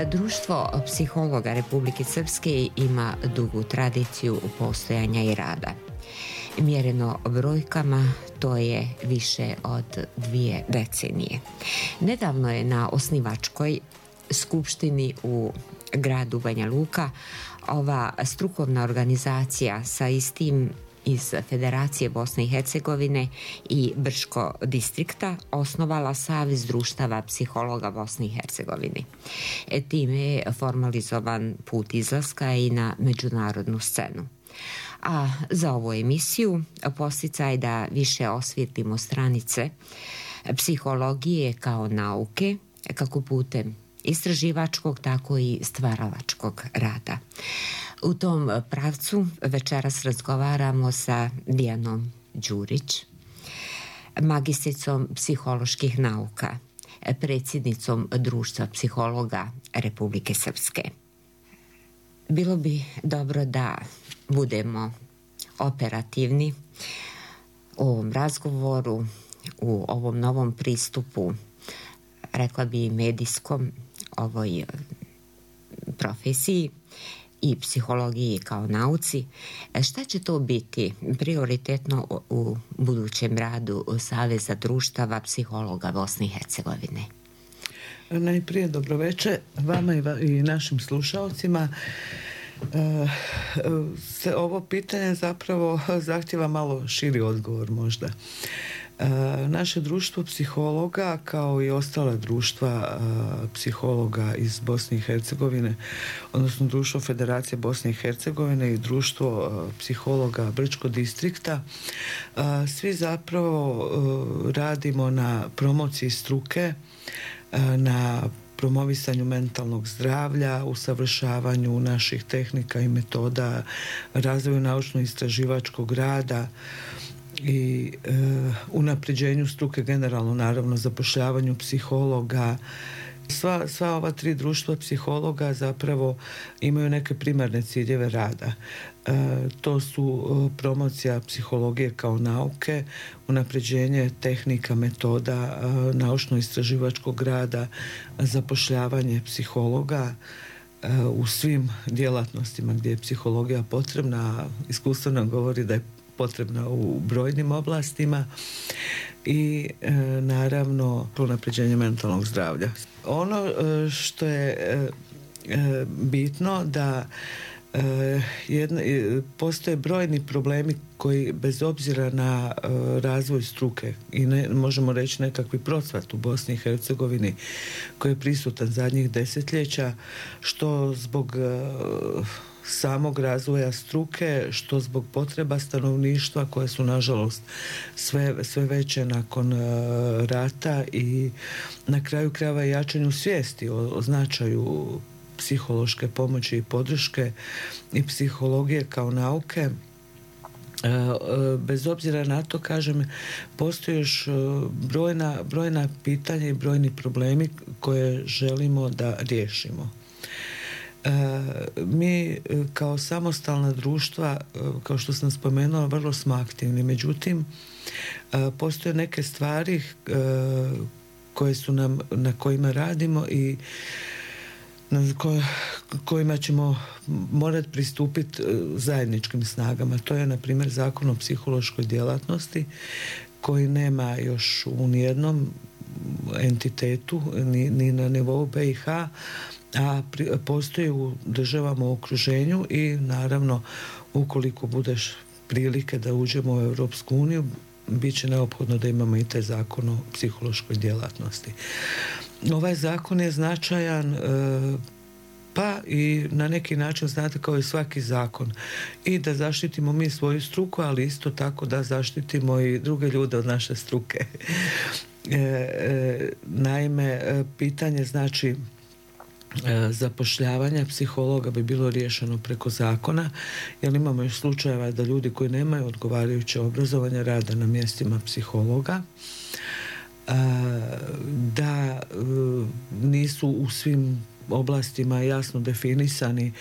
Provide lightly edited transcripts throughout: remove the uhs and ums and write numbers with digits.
Društvo psihologa Republike Srpske ima dugu tradiciju postojanja i rada. Mjereno brojkama, to je više od 2 decenije. Nedavno je na osnivačkoj skupštini u gradu Banja Luka ova strukovna organizacija sa istim iz Federacije Bosne i Hercegovine i Brčko distrikta osnovala Savez društava psihologa Bosne i Hercegovine. Time je formalizovan put izlaska i na međunarodnu scenu. A za ovu emisiju posticaj da više osvijetlimo stranice psihologije kao nauke, kako putem istraživačkog, tako i stvaralačkog rada. U tom pravcu večeras razgovaramo sa Dijanom Đurić, magistricom psiholoških nauka, predsjednicom Društva psihologa Republike Srpske. Bilo bi dobro da budemo operativni u ovom razgovoru, u ovom novom pristupu, rekla bi medijskom, ovoj profesiji i psihologiji kao nauci. Šta će to biti prioritetno u budućem radu Saveza društava psihologa Bosne i Hercegovine? Najprije dobroveče vama i našim slušalcima. Ovo pitanje zapravo zahtjeva malo širi odgovor možda. Naše društvo psihologa, kao i ostala društva psihologa iz Bosne i Hercegovine, odnosno društvo Federacije Bosne i Hercegovine i društvo psihologa Brčko distrikta, svi zapravo radimo na promociji struke, na promovisanju mentalnog zdravlja, usavršavanju naših tehnika i metoda, razvoju naučno-istraživačkog rada i unapređenju struke generalno, naravno zapošljavanju psihologa. Sva ova 3 društva psihologa zapravo imaju neke primarne ciljeve rada. To su promocija psihologije kao nauke, unapređenje tehnika, metoda, naučno-istraživačkog rada, zapošljavanje psihologa u svim djelatnostima gdje je psihologija potrebna. Iskustvo nam govori da je potrebna u brojnim oblastima i naravno unapređenje mentalnog zdravlja. Ono što je bitno da postoje brojni problemi koji bez obzira na razvoj struke i možemo reći nekakvi procvat u Bosni i Hercegovini koji je prisutan zadnjih desetljeća, što zbog samog razvoja struke, što zbog potreba stanovništva koje su nažalost sve veće nakon rata i na kraju krajeva jačanju svijesti o značaju psihološke pomoći i podrške i psihologije kao nauke. Bez obzira na to, kažem, postoje još brojna pitanja i brojni problemi koje želimo da riješimo. Mi kao samostalna društva, kao što sam spomenula, vrlo smo aktivni. Međutim, postoje neke stvari koje su nam, na kojima radimo i kojima ćemo morati pristupiti zajedničkim snagama. To je, na primjer, Zakon o psihološkoj djelatnosti koji nema još u nijednom entitetu, ni na nivou BiH, a postoji u državama u okruženju i naravno ukoliko budeš prilike da uđemo u Europsku uniju, bit će neophodno da imamo i taj Zakon o psihološkoj djelatnosti. Ovaj zakon je značajan pa i na neki način, znate, kao i svaki zakon, i da zaštitimo mi svoju struku, ali isto tako da zaštitimo i druge ljude od naše struke. Naime, pitanje znači zapošljavanja psihologa bi bilo riješeno preko zakona, jer imamo još slučajeva da ljudi koji nemaju odgovarajuće obrazovanje rada na mjestima psihologa, da nisu u svim oblastima jasno definisani,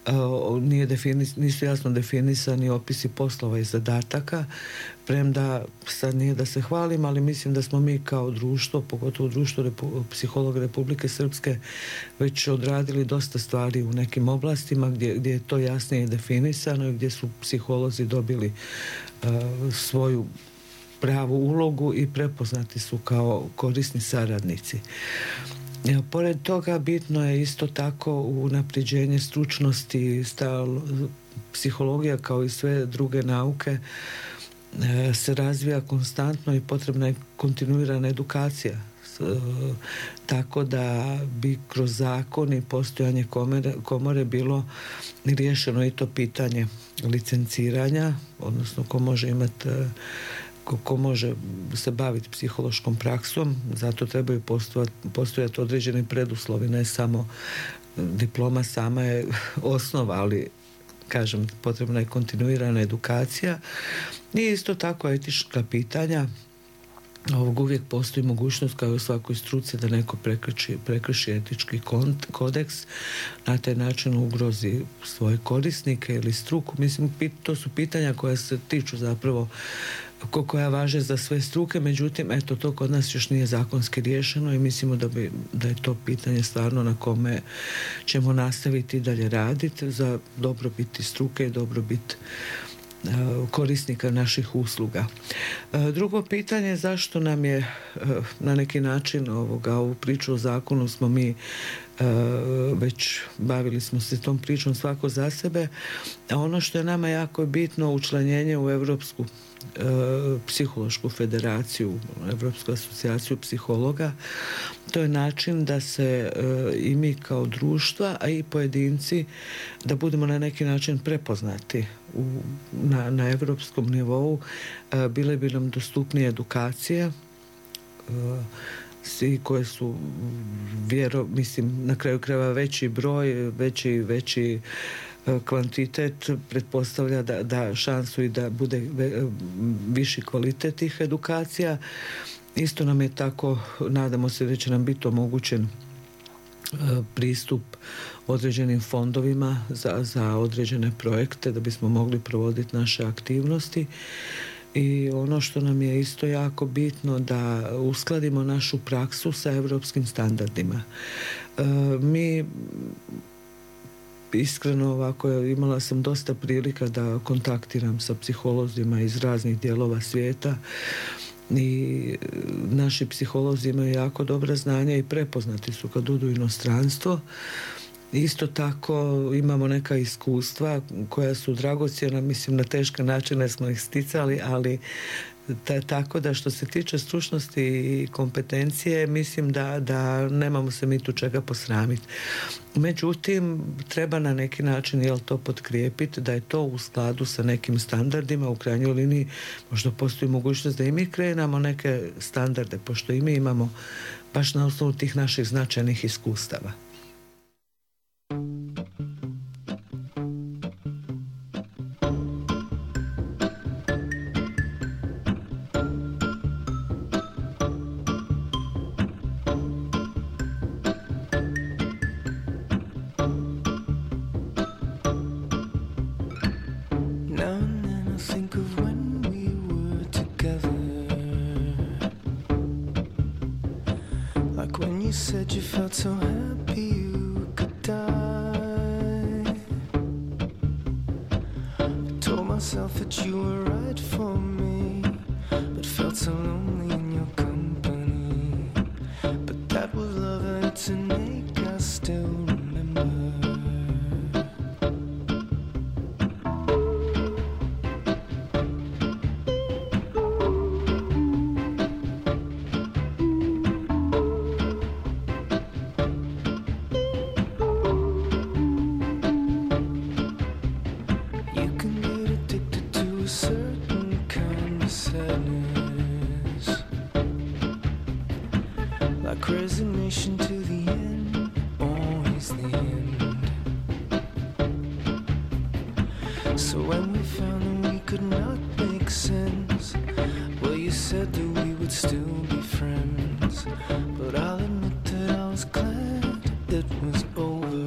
nisu jasno definisani opisi poslova i zadataka, premda sad nije da se hvalim, ali mislim da smo mi kao društvo, pogotovo društvo psihologa Republike Srpske, već odradili dosta stvari u nekim oblastima gdje je to jasnije definisano i gdje su psiholozi dobili svoju pravu ulogu i prepoznati su kao korisni saradnici. Pored toga bitno je isto tako unapređenje stručnosti, psihologija kao i sve druge nauke se razvija konstantno i potrebna je kontinuirana edukacija. Tako da bi kroz zakon i postojanje komore bilo riješeno i to pitanje licenciranja, odnosno ko može se baviti psihološkom praksom, zato trebaju postojati određeni preduslovi, ne samo diploma sama je osnova, ali kažem, potrebna je kontinuirana edukacija i isto tako etička pitanja. Ovog uvijek postoji mogućnost kao i u svakoj struci da neko prekrši etički kodeks, na taj način ugrozi svoje korisnike ili struku. Mislim, to su pitanja koja se tiču zapravo koja važe za sve struke, međutim, eto, to kod nas još nije zakonski riješeno i mislimo da je to pitanje stvarno na kome ćemo nastaviti dalje raditi za dobrobit struke i dobrobit korisnika naših usluga. Drugo pitanje je zašto nam je na neki način ovu priču o zakonu smo mi već bavili smo se tom pričom svako za sebe, a ono što je nama jako bitno, učlanjenje u Europsku psihološku federaciju, Europsku asocijaciju psihologa, to je način da se i mi kao društva, a i pojedinci, da budemo na neki način prepoznati na europskom nivou. Bile bi nam dostupnije edukacije koje su mislim na kraju krajeva veći broj, veći kvantitet pretpostavlja da šansu i da bude viši kvalitet tih edukacija. Isto nam je tako, nadamo se da će nam biti omogućen pristup određenim fondovima za određene projekte da bismo mogli provoditi naše aktivnosti. I ono što nam je isto jako bitno, da uskladimo našu praksu sa europskim standardima. Mi iskreno ovako, imala sam dosta prilika da kontaktiram sa psiholozima iz raznih dijelova svijeta i naši psiholozi imaju jako dobra znanja i prepoznati su kad odu u inostranstvo. Isto tako imamo neka iskustva koja su dragocjena, mislim na teške načine smo ih sticali, ali tako da što se tiče stručnosti i kompetencije, mislim da nemamo se mi tu čega posramiti. Međutim, treba na neki način to potkrijepiti, da je to u skladu sa nekim standardima. U krajnjoj liniji možda postoji mogućnost da i mi krenemo neke standarde, pošto i mi imamo baš na osnovu tih naših značajnih iskustava. But I'll admit that I was glad that it was over.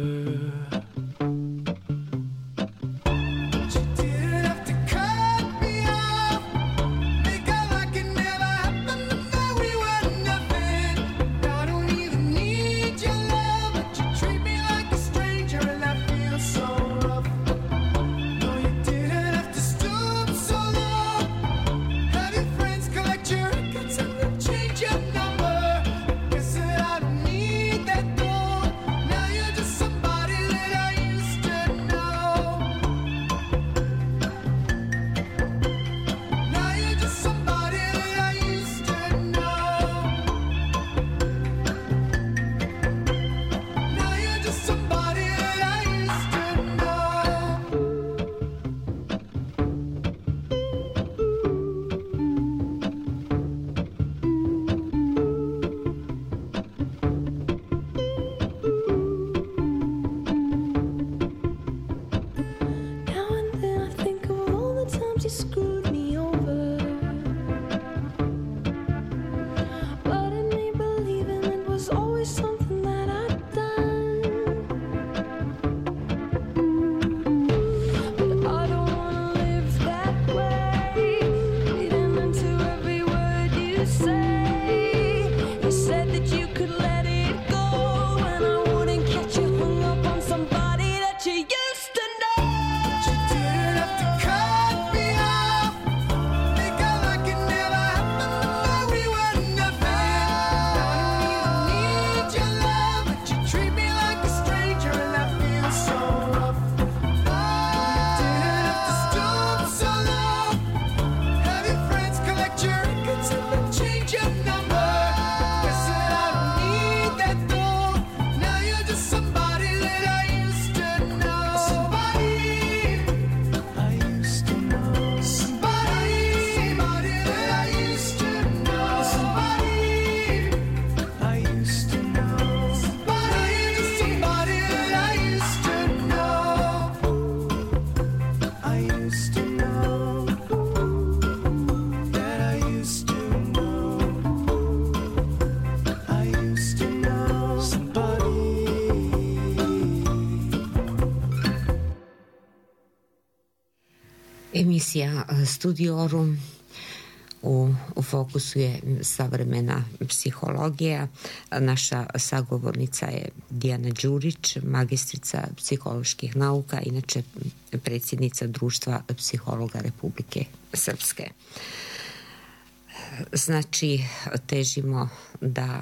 Emisija Studiorum u fokusu je savremena psihologija. Naša sagovornica je Dijana Đurić, magistrica psiholoških nauka, inače predsjednica Društva psihologa Republike Srpske. Znači, težimo da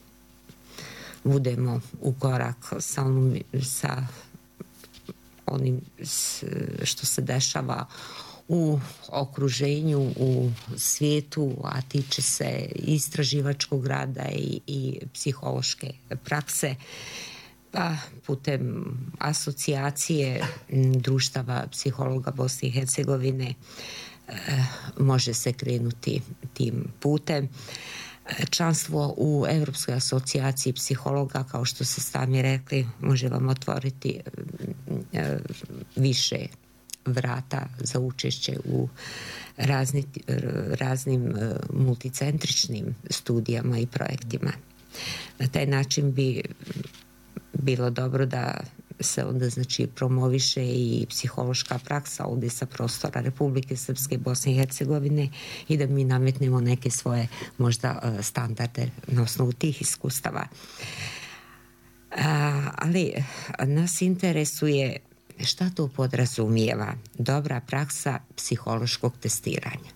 budemo u korak sa onim što se dešava u okruženju, u svijetu, a tiče se istraživačkog rada i psihološke prakse. Pa putem asocijacije društava psihologa Bosne i Hercegovine može se krenuti tim putem. Članstvo u Europskoj asocijaciji psihologa, kao što ste sami rekli, može vam otvoriti više vrata za učešće u raznim multicentričnim studijama i projektima. Na taj način bi bilo dobro da se onda promoviše i psihološka praksa ovdje sa prostora Republike Srpske, Bosne i Hercegovine i da mi nametnemo neke svoje možda standarde na osnovu tih iskustava. Ali nas interesuje šta to podrazumijeva dobra praksa psihološkog testiranja.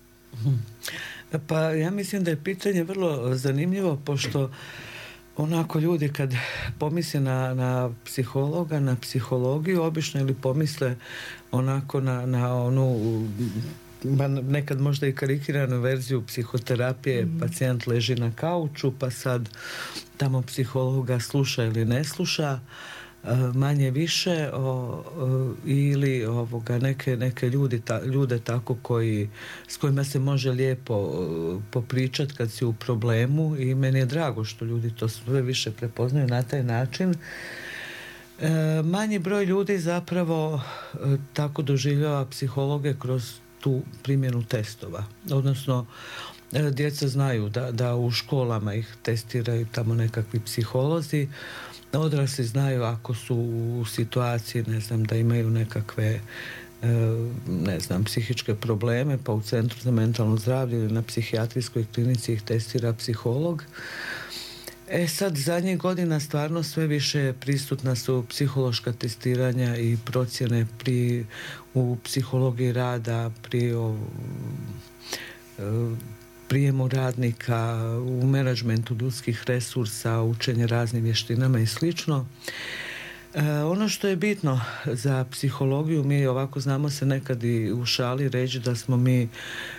Pa ja mislim da je pitanje vrlo zanimljivo, pošto onako ljudi kad pomisle na psihologa, na psihologiju obično, ili pomisle onako na onu nekad možda i karikiranu verziju psihoterapije, pacijent leži na kauču pa sad tamo psihologa sluša ili ne sluša, manje više ili neke ljude tako s kojima se može lijepo popričati kad si u problemu, i meni je drago što ljudi to sve više prepoznaju na taj način. Manji broj ljudi zapravo tako doživljava psihologe kroz tu primjenu testova, odnosno djeca znaju da u školama ih testiraju tamo nekakvi psiholozi, Odrasli znaju ako su u situaciji, ne znam, da imaju nekakve psihičke probleme, pa u Centru za mentalno zdravlje ili na psihijatrijskoj klinici ih testira psiholog. Sad, zadnjih godina stvarno sve više prisutna su psihološka testiranja i procjene u psihologiji rada, pri prijemu radnika, u menadžmentu ljudskih resursa, učenje raznim vještinama i slično. Ono što je bitno za psihologiju, mi ovako znamo se nekad i u šali reći da smo mi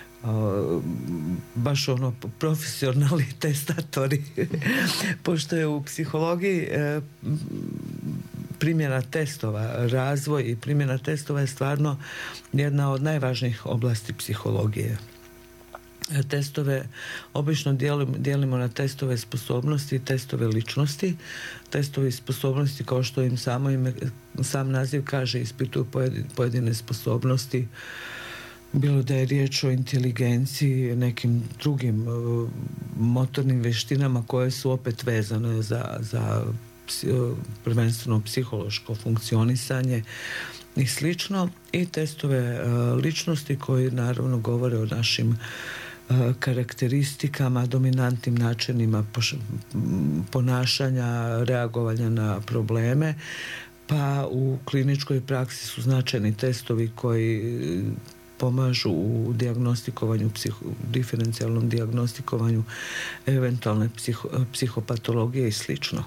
baš profesionalni testatori, pošto je u psihologiji primjena testova, razvoj i primjena testova je stvarno jedna od najvažnijih oblasti psihologije. Testove obično dijelimo na testove sposobnosti i testove ličnosti. Testovi sposobnosti, kao što im sam naziv kaže, ispituju pojedine sposobnosti, bilo da je riječ o inteligenciji, nekim drugim motornim vještinama koje su opet vezane za prvenstveno psihološko funkcionisanje i slično, i testove ličnosti koji naravno govore o našim karakteristikama, dominantnim načinima ponašanja, reagovanja na probleme, pa u kliničkoj praksi su značajni testovi koji pomažu u dijagnostikovanju, diferencijalnom dijagnostikovanju eventualne psihopatologije i slično.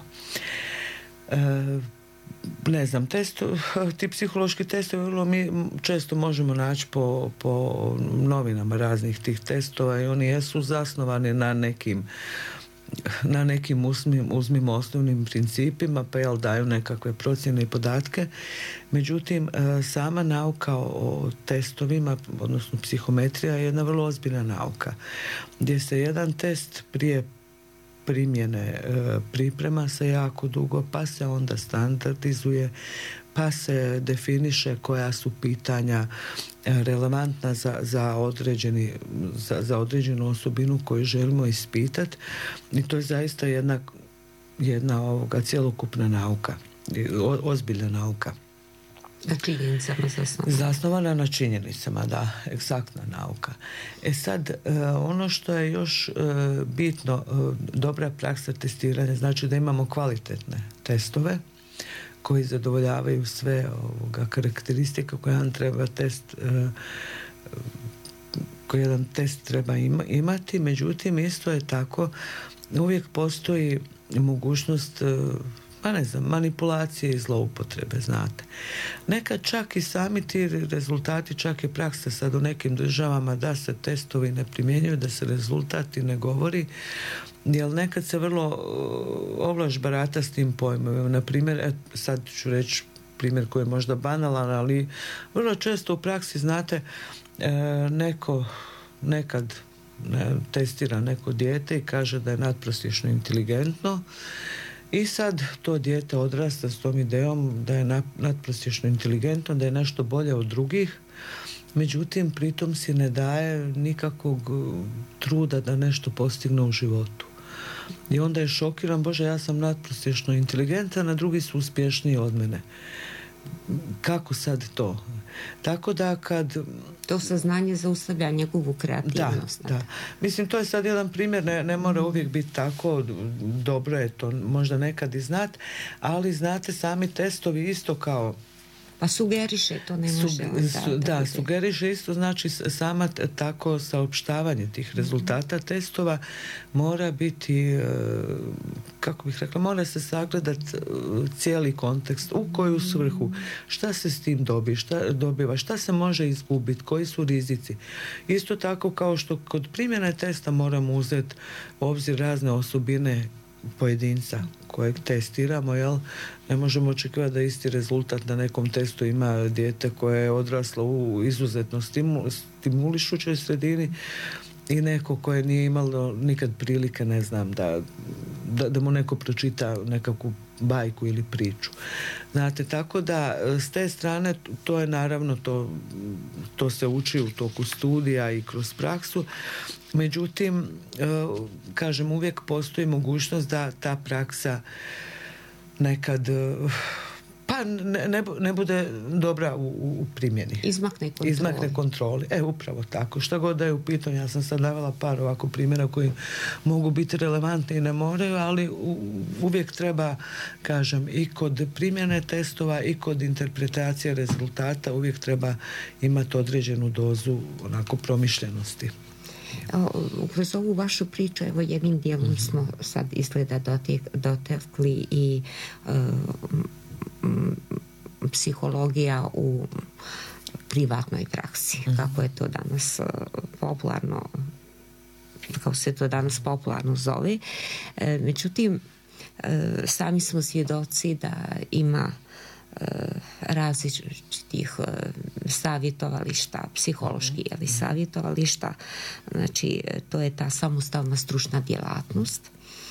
Ne znam, ti psihološki testovi mi često možemo naći po novinama raznih tih testova i oni jesu zasnovani na nekim uzmimo osnovnim principima, pa daju nekakve procjene i podatke. Međutim, sama nauka o testovima, odnosno psihometrija, je jedna vrlo ozbiljna nauka, gdje se jedan test prije primjene priprema se jako dugo, pa se onda standardizuje, pa se definiše koja su pitanja relevantna za određenu osobinu koju želimo ispitati, i to je zaista jedna cjelokupna nauka, ozbiljna nauka. Na činjenicama zasnovana na činjenicama, da, egzaktna nauka. Sad, ono što je još bitno, dobra praksa testiranja znači da imamo kvalitetne testove koji zadovoljavaju sve karakteristike koje jedan test treba imati. Međutim, isto je tako, uvijek postoji mogućnost manipulacije i zloupotrebe, znate. Nekad čak i sami ti rezultati, čak je praksa sad u nekim državama da se testovi ne primjenjuju, da se rezultati ne govori, jer nekad se vrlo ovlaš barata s tim pojmom. Na primjer, sad ću reći primjer koji je možda banalan, ali vrlo često u praksi, znate, neko nekad testira neko dijete i kaže da je nadprosječno inteligentno, i sad to dijete odrasta s tom idejom da je nadprosječno inteligentno, da je nešto bolje od drugih, međutim pritom si ne daje nikakvog truda da nešto postigne u životu. I onda je šokiran, Bože, ja sam nadprosječno inteligentan, a drugi su uspješniji od mene. Kako sad to? Tako da kad... To saznanje zaustavlja njegovu kreativnost. Da. Mislim, to je sad jedan primjer, ne mora uvijek biti tako, dobro je to možda nekad i znat, ali znate, sami testovi isto kao... Pa sugeriše, to ne može... Sugeriše isto, znači sama tako saopštavanje tih rezultata testova mora biti, kako bih rekla, mora se sagledati cijeli kontekst, u koju svrhu, šta se s tim dobiva, šta se može izgubiti, koji su rizici. Isto tako kao što kod primjene testa moramo uzeti u obzir razne osobine pojedinca kojeg testiramo, jel? Ne možemo očekivati da isti rezultat na nekom testu ima dijete koje je odraslo u izuzetno stimulišućoj sredini i neko koje nije imalo nikad prilike, ne znam, da mu neko pročita nekakvu bajku ili priču. Znate, tako da s te strane to je naravno, to se uči u toku studija i kroz praksu. Međutim, kažem, uvijek postoji mogućnost da ta praksa nekad pa ne bude dobra u primjeni. Izmakne kontroli. Upravo tako. Šta god da je u pitanju, ja sam sad davala par ovako primjera koji mogu biti relevantni i ne moraju, ali uvijek treba, kažem, i kod primjene testova i kod interpretacije rezultata uvijek treba imati određenu dozu onako promišljenosti. Kroz ovu vašu priču, evo jednim dijelom smo sad izgleda dotakli i psihologija u privatnoj praksi, kako je to danas popularno, kako se to danas popularno zove. Međutim, sami smo svjedoci da ima različitih savjetovališta, psihološki ili savjetovališta, znači to je ta samostalna stručna djelatnost.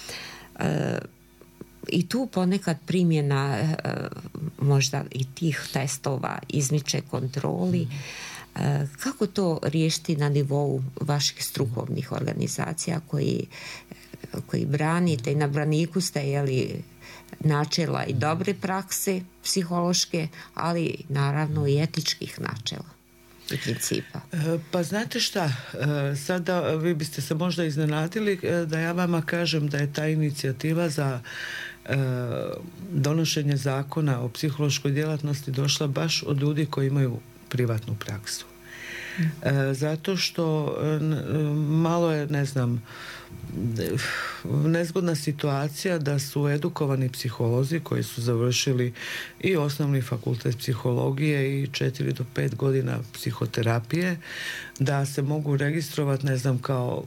I tu ponekad primjena možda i tih testova izmiče kontroli. Kako to riješiti na nivou vaših strukovnih organizacija koji branite i na braniku ste, jeli, načela i dobre prakse psihološke, ali naravno i etičkih načela i principa? Pa znate šta, sada vi biste se možda iznenadili da ja vama kažem da je ta inicijativa za donošenje zakona o psihološkoj djelatnosti došla baš od ljudi koji imaju privatnu praksu. Zato što malo je, ne znam, nezgodna situacija da su edukovani psiholozi koji su završili i osnovni fakultet psihologije i 4 do 5 godina psihoterapije, da se mogu registrovati, ne znam,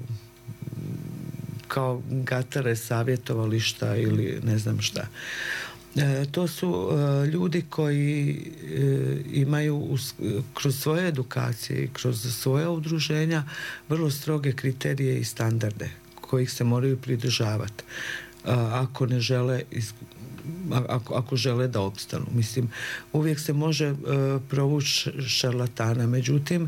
kao gatare savjetovališta ili ne znam šta. To su ljudi koji imaju kroz svoje edukacije i kroz svoje udruženja vrlo stroge kriterije i standarde kojih se moraju pridržavati ako ne žele ako žele da opstanu. Mislim, uvijek se može provući šarlatana, međutim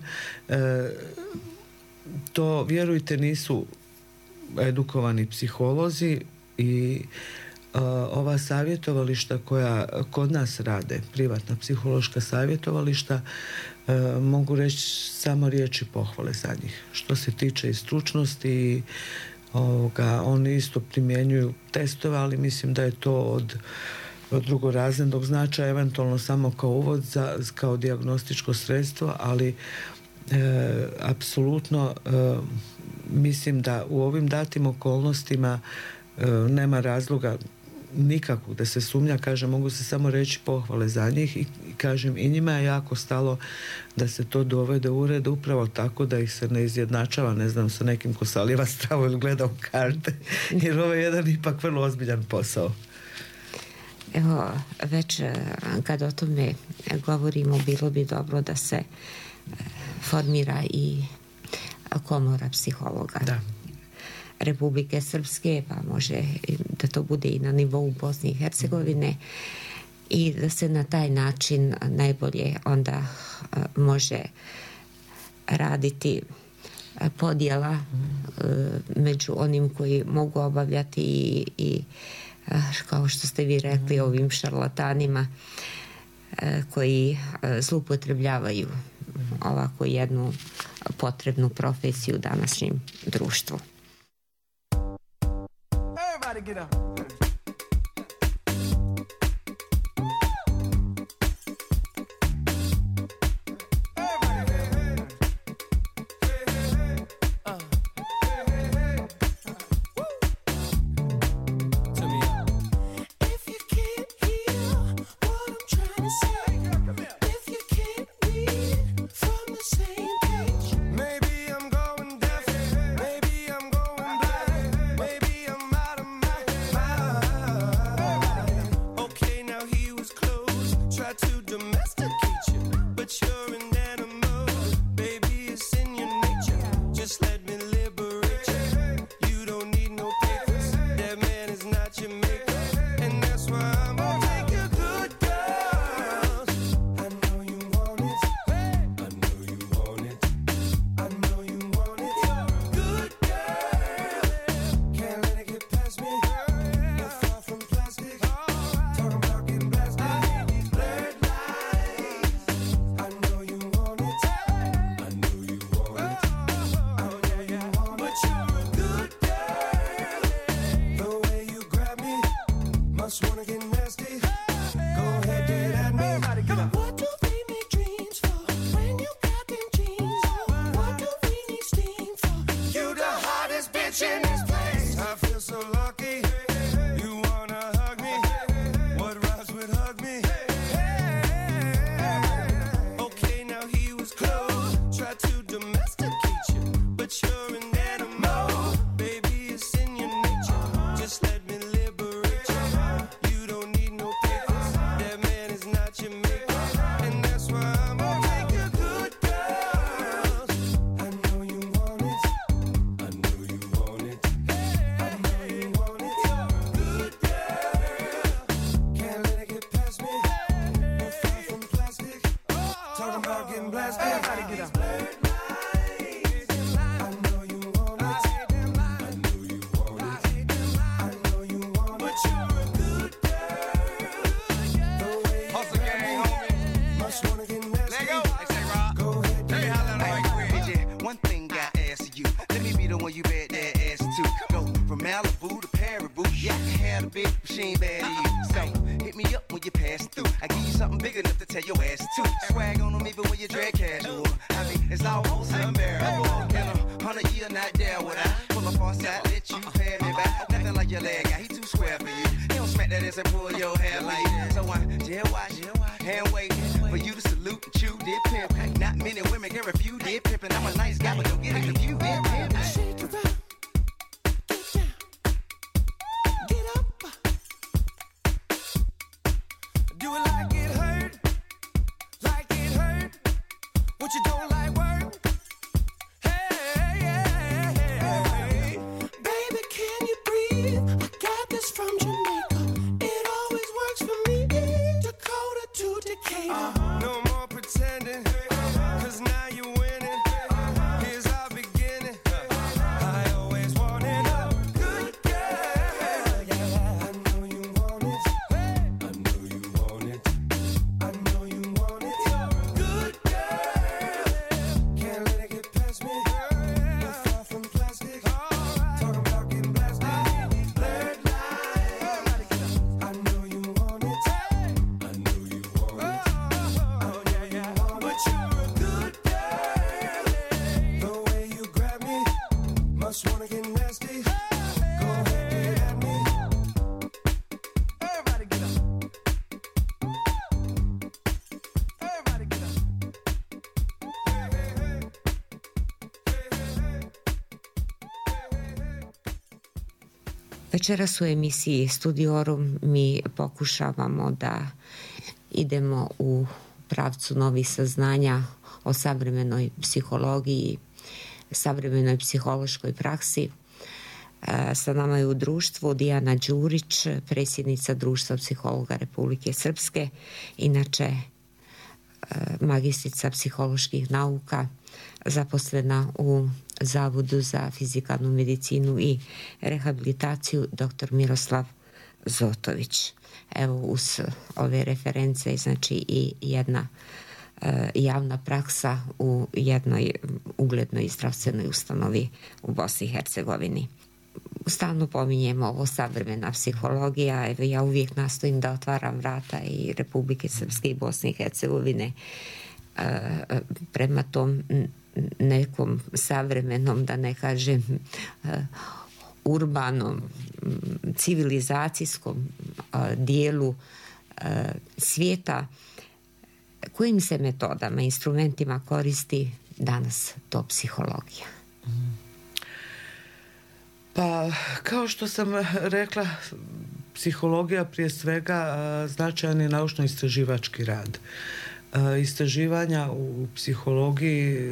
to, vjerujte, nisu edukovani psiholozi i ova savjetovališta koja kod nas rade, privatna psihološka savjetovališta, mogu reći samo riječi pohvale za njih. Što se tiče i stručnosti, oni isto primjenjuju testove, ali mislim da je to od drugorazrednog značaja, eventualno samo kao uvod kao dijagnostičko sredstvo, ali apsolutno mislim da u ovim datim okolnostima nema razloga nikakvog da se sumnja, kažem, mogu se samo reći pohvale za njih i kažem, i njima je jako stalo da se to dovede u red upravo tako da ih se ne izjednačava, ne znam, sa nekim ko saliva stravu ili gleda u karte, jer ovo je jedan ipak vrlo ozbiljan posao. Evo, već kad o tome govorimo, bilo bi dobro da se formira i komora psihologa. Da. Republike Srpske, pa može da to bude i na nivou Bosne i Hercegovine i da se na taj način najbolje onda može raditi podjela među onim koji mogu obavljati i kao što ste vi rekli, ovim šarlatanima koji zloupotrebljavaju ovako jednu potrebnu profesiju u današnjem društvu. Get up. nasty. Go ahead, get at me. What do we need dreams for when you got them jeans on? What do we need steam for? You the hottest bitch in this place. I feel so lucky. You wanna hug me? What rhymes with hug me? Okay, now he was close. Tried to domesticate you, but you're an animal. Baby, it's in your nature. Just let me liberate you. You don't need no papers. That man is not your maker. And that's why I'm gonna take a good girl. I know you want it. I know you want it. I know you want it. Good girl. Can't let it get past me. You're far from plastic. Talking about getting blasted. Everybody get up. I know you want it. I know you want it. I know you want it. But you're a good girl. The way you Hustle gang, homie. must wanna get nasty. Let go. Hey, say Rob. Go ahead, Let me holler at him right quick. Yeah, one thing I ask you. Let me be the one you bet that ass to. Go from Malibu to Paribu. Yeah, I can have a big machine bad to you. So hit me up when you pass through. I give you something big enough to tell your ass to. Swag on them even when you drag casual. I mean, it's almost unbearable. In 100 years, not there would I pull up on side, let you pay me back. Nothing like your leg guy, he too square for you. He don't smack that ass and pull your hair like that. So I just watch, hand waiting for you to salute and chew did pimp. Not many women can refuse did pimping. I'm a nice guy, but don't get it confused. Did pimp. Shake it up. Get down. Get up. Do it like it hurt. Like it hurt. What you don't like work. Hey. Baby, can you breathe? I got this from Jamaica. It always works for me. Dakota to Decatur. No more pretending. Cause now you're winning. Here's our beginning. I always wanted a good girl. Yeah, I know you want it. I know you want it. I know you want it. Good girl. Can't let it get past me. You're far from plastic. Talking about getting blasted. Blurred lines. I know you want it. I know you want it. But you're a good girl. The way you grab me, must wanna get nasty. Go ahead, get at me. Everybody get up. Everybody get up. Večeras u emisiji Studiorum mi pokušavamo da idemo u pravcu novih saznanja o savremenoj psihologiji, savremenoj psihološkoj praksi. Sa nama je u društvu Dijana Đurić, predsjednica Društva psihologa Republike Srpske, inače magistica psiholoških nauka, zaposlena u Zavodu za fizikalnu medicinu i rehabilitaciju dr. Miroslav Zotović. Evo, uz ove reference, znači i jedna javna praksa u jednoj uglednoj zdravstvenoj ustanovi u Bosni i Hercegovini. Stalno pominjemo ovo savremena psihologija, evo ja uvijek nastojim da otvaram vrata i Republike Srpske i Bosne i Hercegovine prema tom nekom savremenom, da ne kažem urbanom, civilizacijskom dijelu svijeta. Kojim se metodama, instrumentima koristi danas to psihologija? Pa, kao što sam rekla, psihologija prije svega značajan je naučno-istraživački rad. Istraživanja u psihologiji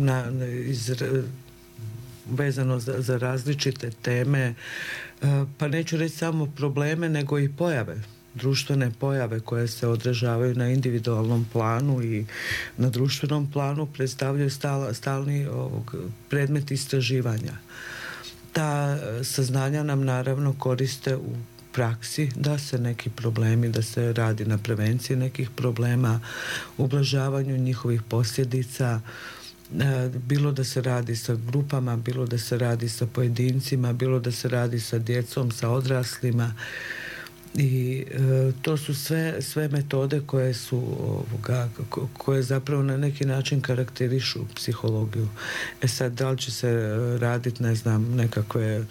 vezano za različite teme, pa neću reći samo probleme, nego i pojave, društvene pojave koje se odražavaju na individualnom planu i na društvenom planu, predstavljaju stalni predmet istraživanja. Ta saznanja nam naravno koriste u praksi da se neki problemi, da se radi na prevenciji nekih problema, ublažavanju njihovih posljedica, bilo da se radi sa grupama, bilo da se radi sa pojedincima, bilo da se radi sa djecom, sa odraslima. I to su sve metode koje zapravo na neki način karakterišu psihologiju. Sad, da li će se raditi, ne znam, nekakve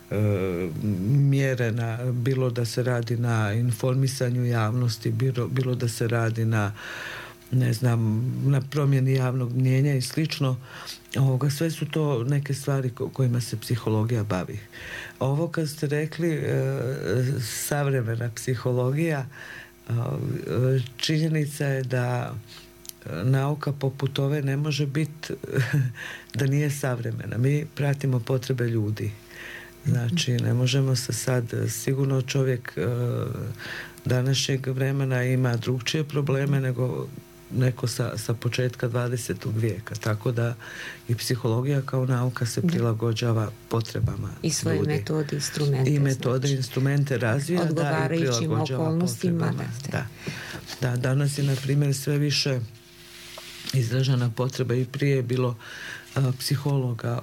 mjere bilo da se radi na informisanju javnosti, bilo da se radi na, ne znam, na promjeni javnog mnijenja i slično. Sve su to neke stvari kojima se psihologija bavi. Ovo kad ste rekli savremena psihologija, činjenica je da nauka poput ove ne može biti da nije savremena. Mi pratimo potrebe ljudi. Znači, ne možemo se sad, sigurno čovjek današnjeg vremena ima drugčije probleme nego neko sa početka 20. vijeka. Tako da i psihologija kao nauka se prilagođava potrebama i svoje ljudi. Metode, instrumente. I metode, instrumente razvija, i prilagođava okolnostima. Potrebama. Da, danas je, na primjer, sve više izražena potreba, i prije je bilo psihologa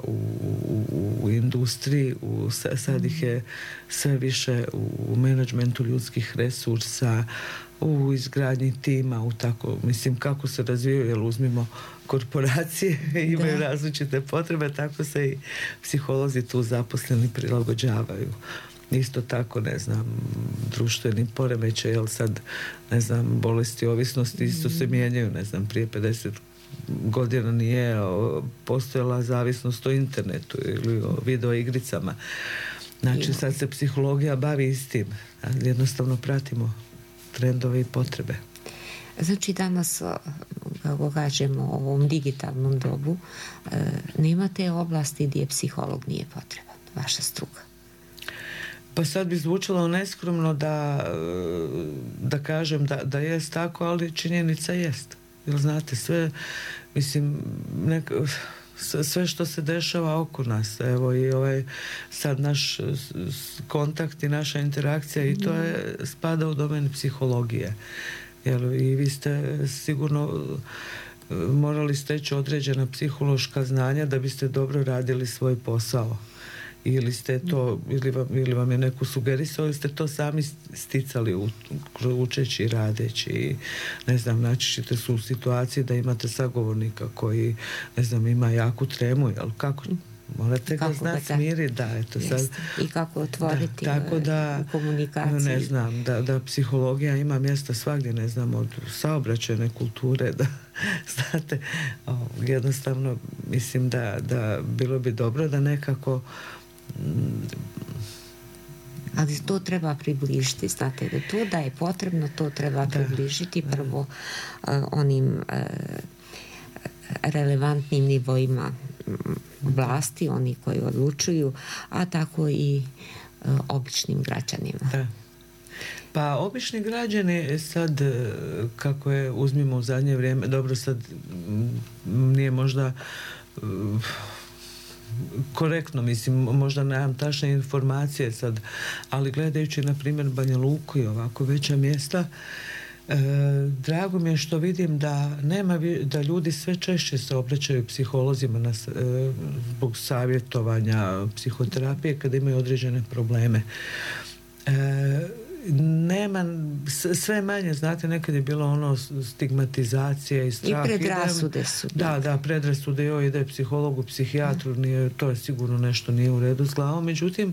u industriji, sad ih je sve više u menadžmentu ljudskih resursa, u izgradnji tima, u tako, mislim, kako se razvijaju, jer uzmimo korporacije, imaju različite potrebe, tako se i psiholozi tu zaposleni prilagođavaju. Isto tako, ne znam, društveni poremećaj, jel sad, ne znam, bolesti, ovisnosti isto se mijenjaju, ne znam, prije 50 godina nije postojala zavisnost o internetu ili o video igricama. Znači, sad se psihologija bavi s tim. Jednostavno pratimo trendove i potrebe. Znači, danas, kako kažemo, u ovom digitalnom dobu, nema te oblasti gdje psiholog nije potreban, vaša struka. Pa sad bi zvučalo neskromno da kažem da jest tako, ali činjenica jest. Jer znate, sve, mislim, sve što se dešava oko nas, evo i sad naš kontakt i naša interakcija, i to je spada u domen psihologije. I vi ste sigurno morali steći određena psihološka znanja da biste dobro radili svoj posao. Ili ste to, ili vam je neko sugerisao, ili ste to sami sticali učeći i radeći. Ne znam, naći ćete se u situaciji da imate sagovornika koji, ne znam, ima jaku tremu, ali kako? Morate ga znati smiriti, sad. I kako otvoriti u komunikaciji. Ne znam, da psihologija ima mjesta svagdje, ne znam, od saobraćajne kulture, da, znate, jednostavno mislim da bilo bi dobro da nekako ali to treba približiti, znate, da to da je potrebno, to treba približiti prvo onim relevantnim nivoima vlasti, oni koji odlučuju, a tako i običnim građanima. Da. Pa obični građani sad, kako je, uzmimo u zadnje vrijeme, dobro, sad nije možda korektno, mislim, možda nemam tačne informacije sad, ali gledajući na primjer Banja Luku i ovako veća mjesta, drago mi je što vidim da ljudi sve češće se obraćaju psiholozima zbog savjetovanja, psihoterapije kada imaju određene probleme. Nema, sve manje, znate, nekad je bilo ono stigmatizacija i strah. I predrasude su. Da, predrasude, joj, ide psihologu, psihijatru, to je sigurno nešto nije u redu s glavom. Međutim,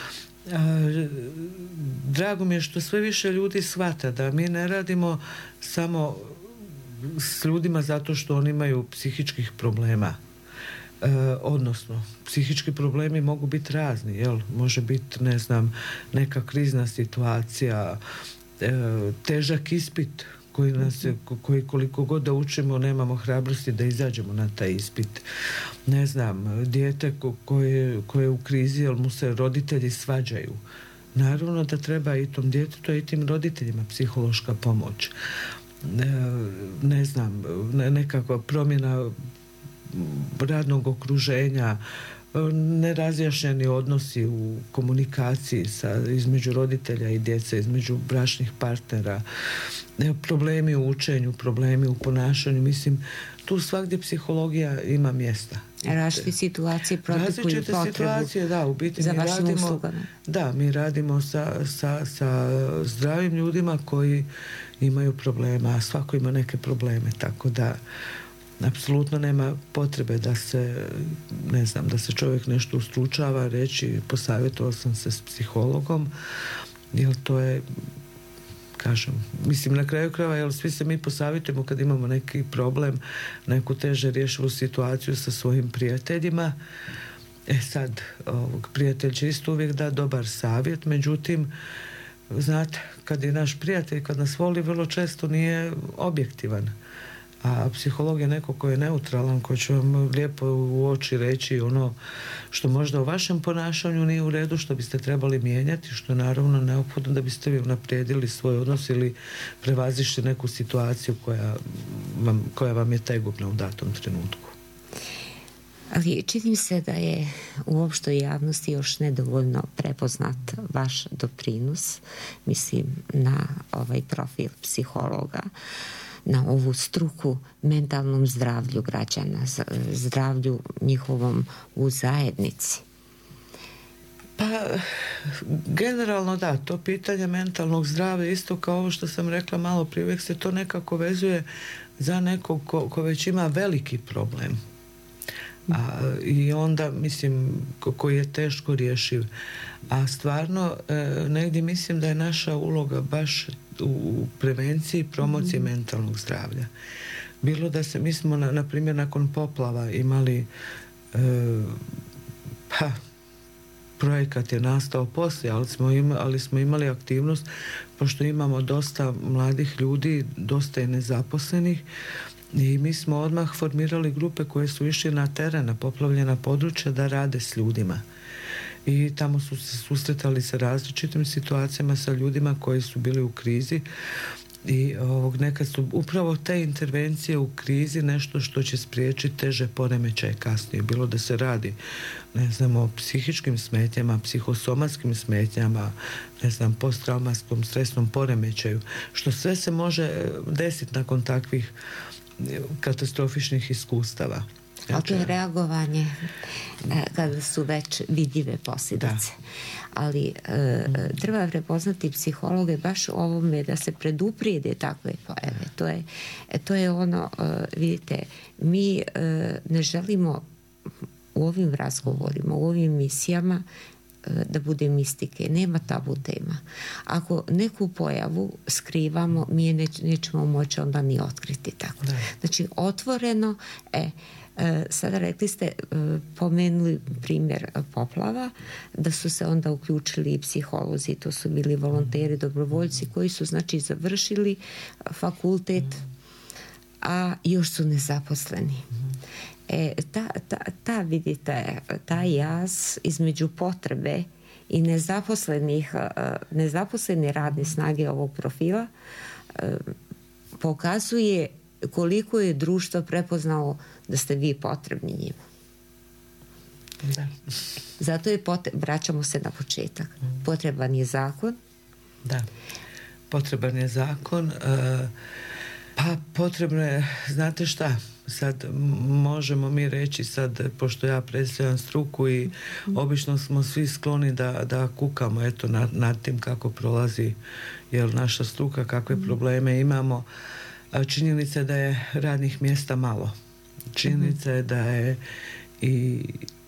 drago mi je što sve više ljudi shvata da mi ne radimo samo s ljudima zato što oni imaju psihičkih problema. Odnosno, psihički problemi mogu biti razni, jel? Može biti, ne znam, neka krizna situacija, težak ispit koji koliko god da učimo nemamo hrabrosti da izađemo na taj ispit. Ne znam, dijete koje je u krizi, jer mu se roditelji svađaju. Naravno da treba i tom djetetu i tim roditeljima psihološka pomoć. Ne znam, nekakva promjena radnog okruženja, nerazjašnjeni odnosi u komunikaciji između roditelja i djece, između bračnih partnera, problemi u učenju, problemi u ponašanju. Mislim, tu svagdje psihologija ima mjesta. Različite situacije prodikuju potrebu da, u biti za mi vašim radimo, uslugama. da, mi radimo sa zdravim ljudima koji imaju problema, a svako ima neke probleme, tako da apsolutno nema potrebe da se, ne znam, da se čovjek nešto ustručava reći, posavjetovao sam se s psihologom, jer to je, kažem, mislim, na kraju krajeva, jer svi se mi posavjetujemo kad imamo neki problem, neku teže rješivu situaciju sa svojim prijateljima. Sad, prijatelj će isto uvijek da dobar savjet, međutim, znate, kad je naš prijatelj, kad nas voli, vrlo često nije objektivan. A psiholog je neko koji je neutralan, koji će vam lijepo u oči reći ono što možda u vašem ponašanju nije u redu, što biste trebali mijenjati, što je naravno neophodno da biste vi unaprijedili svoj odnos ili prevazišli neku situaciju koja vam je tegobna u datom trenutku. Ali čini se da je u opštoj javnosti još nedovoljno prepoznat vaš doprinos, mislim, na ovaj profil psihologa, na ovu struku mentalnom zdravlju građana, zdravlju njihovom u zajednici. Pa, generalno da, to pitanje mentalnog zdravlja, isto kao ovo što sam rekla malo prije, uvijek se to nekako vezuje za nekog ko već ima veliki problem. I onda, mislim, koji je teško rješiv. A stvarno, negdje mislim da je naša uloga baš u prevenciji i promociji mentalnog zdravlja. Bilo da se, mi smo, na primjer, nakon poplava imali projekat je nastao poslije, ali smo imali aktivnost, pošto imamo dosta mladih ljudi, dosta i nezaposlenih, i mi smo odmah formirali grupe koje su išli na teren, na poplavljena područja, da rade s ljudima. I tamo su se susretali sa različitim situacijama, sa ljudima koji su bili u krizi, i nekad su upravo te intervencije u krizi nešto što će spriječiti teže poremećaje kasnije. Bilo da se radi, ne znam, o psihičkim smetnjama, psihosomatskim smetnjama, ne znam, posttraumatskom stresnom poremećaju, što sve se može desiti nakon takvih katastrofičnih iskustava. Ali to je reagovanje kada su već vidljive posljedice. Ali treba prepoznati psihologe baš u ovome da se preduprijede takve pojave. To je ono, vidite, mi ne želimo u ovim razgovorima, u ovim emisijama da bude mistike. Nema tabu tema. Ako neku pojavu skrivamo, mi je nećemo moći onda ni otkriti tako. Znači, otvoreno, sada rekli ste, pomenuli primjer poplava, da su se onda uključili i psiholozi, to su bili volonteri, dobrovoljci koji su, znači, završili fakultet, a još su nezaposleni. Vidite, taj jaz između potrebe i nezaposlene radne snage ovog profila pokazuje koliko je društvo prepoznalo da ste vi potrebni njima. Da. Zato je vraćamo se na početak. Potreban je zakon. Da, potreban je zakon. Pa potrebno je, znate šta, sad možemo mi reći, sad, pošto ja predstavljam struku i obično smo svi skloni da kukamo eto nad tim kako prolazi naša struka, kakve probleme imamo. Činjenica je da je radnih mjesta malo. Činjenica je da je i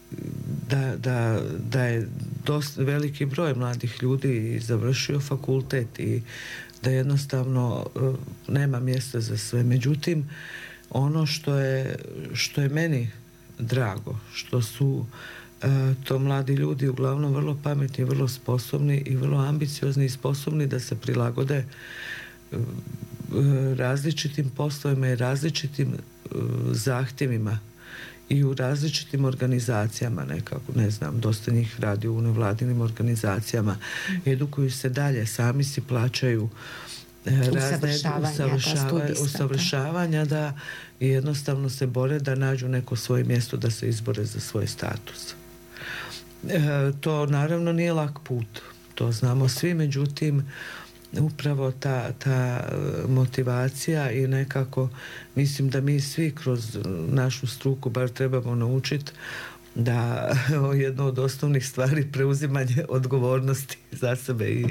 da je dosta veliki broj mladih ljudi završio fakultet i da jednostavno nema mjesta za sve. Međutim, ono što je meni drago, što su to mladi ljudi uglavnom vrlo pametni, vrlo sposobni i vrlo ambiciozni i sposobni da se prilagode različitim poslovima i različitim zahtjevima i u različitim organizacijama nekako, ne znam, dosta njih radi u nevladinim organizacijama, edukuju se dalje, sami si plaćaju razne usavršavanja, da jednostavno se bore da nađu neko svoje mjesto, da se izbore za svoj status. To naravno nije lak put, to znamo svi, međutim upravo ta motivacija i nekako mislim da mi svi kroz našu struku bar trebamo naučiti da jedno od osnovnih stvari preuzimanje odgovornosti za sebe i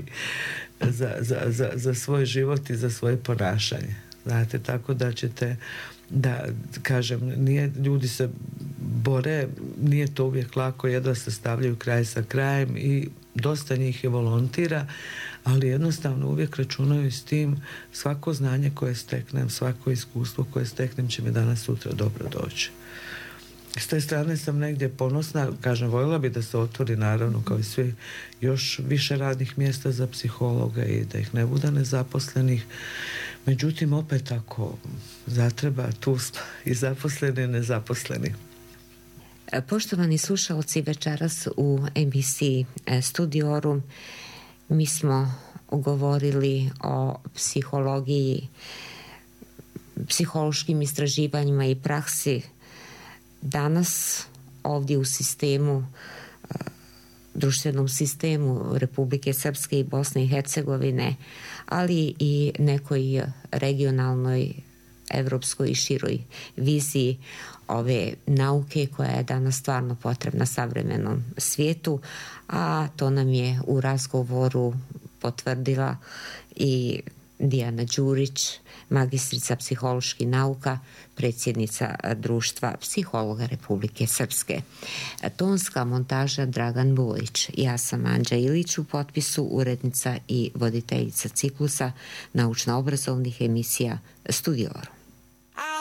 za svoj život i za svoje ponašanje. Znate, tako da ćete, da kažem, ljudi se bore, nije to uvijek lako, jedva se stavljaju kraj sa krajem i dosta njih je volontira, ali jednostavno uvijek računaju s tim, svako znanje koje steknem, svako iskustvo koje steknem će mi danas sutra dobro doći. S te strane sam negdje ponosna, kažem, voljela bi da se otvori naravno kao i svi još više radnih mjesta za psihologa i da ih ne bude nezaposlenih. Međutim, opet ako zatreba, tu smo i zaposleni i nezaposleni. Poštovani slušalci, večeras u emisiji Studiorum mi smo govorili o psihologiji, psihološkim istraživanjima i praksi. Danas ovdje u sistemu, društvenom sistemu Republike Srpske i Bosne i Hercegovine, ali i nekoj regionalnoj, evropskoj i široj viziji ove nauke koja je danas stvarno potrebna savremenom svijetu, a to nam je u razgovoru potvrdila i Dijana Đurić, magistrica psiholoških nauka, predsjednica Društva psihologa Republike Srpske. Tonska montaža Dragan Bulić. Ja sam Anđa Ilić, u potpisu urednica i voditeljica ciklusa naučno-obrazovnih emisija Studiorum.